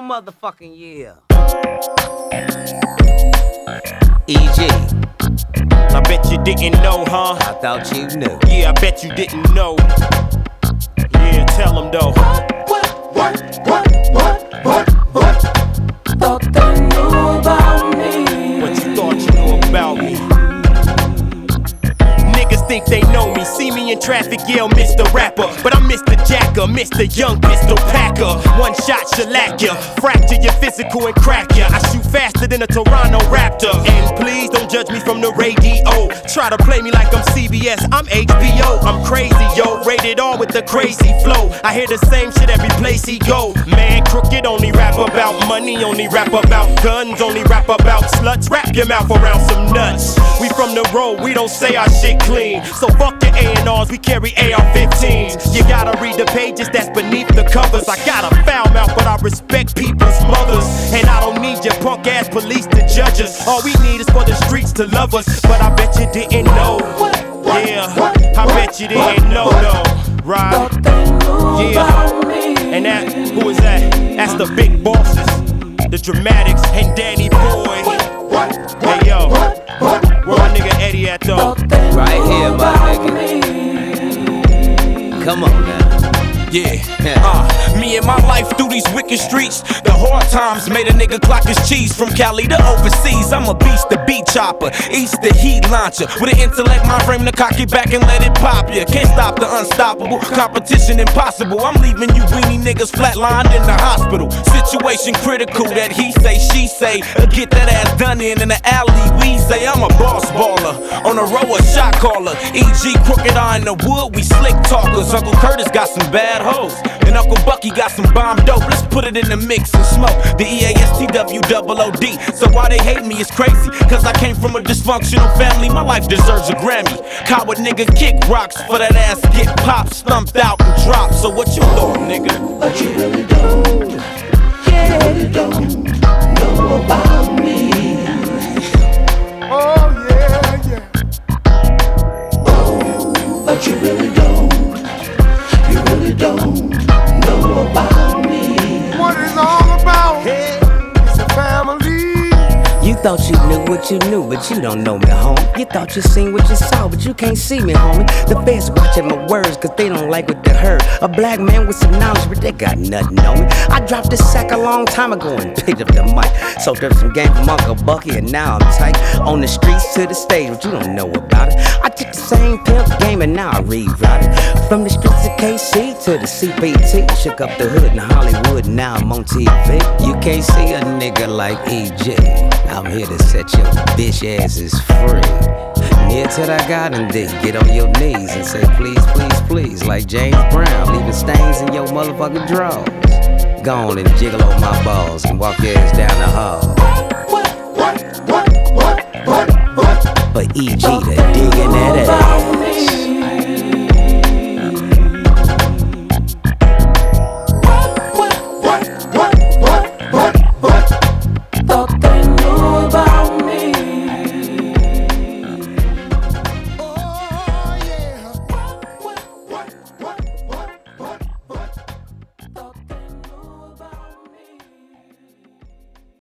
motherfucking yeah. EG. I bet you didn't know, huh? I thought you knew. Yeah, I bet you didn't know. Yeah, tell them though. What? Thought they knew about me. What you thought you knew about me? Niggas think they know me, see me in traffic, yell Mr. Rapper. But I'm Mr. Jacker, Mr. Young Pistol Packer. One shot shellac ya, fracture your physical and crack ya. I shoot faster than a Toronto Raptor. And please don't judge me from the radio. Try to play me like I'm CBS, I'm HBO. I'm crazy, yo, rated R with the crazy flow. I hear the same shit every place he go. Man, crooked only rap about money, only rap about guns, only rap about sluts. Wrap your mouth around some nuts. We from the road, we don't say our shit clean. So fuck your A&Rs, we carry AR-15s. You gotta read the pages that's beneath the covers. I got a foul mouth, but I respect people's mothers. And I don't need your punk ass police to judge us. All we need is for the streets to love us. But I bet you didn't know. Yeah, I bet you didn't know though. Right? Yeah. And that, who is that? That's the big bosses, the Dramatics and Danny Boy. Hey yo, where my nigga Eddie at though? Right here, my nigga. Come on now. Yeah, me and my life through these wicked streets. The hard times made a nigga clock his cheese. From Cali to overseas, I'm a beast, the beat chopper, east the heat launcher. With an intellect, my frame to cock it back and let it pop ya. Can't stop the unstoppable, competition impossible. I'm leaving you weenie niggas flatlined in the hospital. Situation critical, that he say, she say. Get that ass done in the alley, we say. I'm a boss baller, on the row a shot caller. EG, crooked eye in the wood, we slick talkers. Uncle Curtis got some bad hoes, and Uncle Bucky got some bomb dope. Let's put it in the mix and smoke the EASTWOOD. So why they hate me is crazy, cause I came from a dysfunctional family. My life deserves a Grammy. Coward nigga kick rocks for that ass get popped, stumped out and dropped. So what you thought, nigga? But you really don't, you really don't know about me. Oh yeah, yeah. Oh, but you really don't know about me. What it's all about? It's a family. You thought you knew what you knew, but you don't know me, homie. You thought you seen what you saw, but you can't see me, homie. The feds watching my words, cause they don't like what they heard. A black man with some knowledge, but they got nothing on me. I dropped this sack a long time ago and picked up the mic. Soaked up some game from Uncle Bucky, and now I'm tight. On the streets to the stage, but you don't know about it. I took the same pimp game and now I rewrite it. From the streets of KC to the CPT. Shook up the hood in Hollywood, now I'm on TV. You can't see a nigga like EG. I'm here to set your bitch asses free. Near to that garden D, get on your knees and say please, please, please. Like James Brown, leaving stains in your motherfucking drawers. Go on and jiggle on my balls and walk your ass down the hall. For EG to dig in that ass.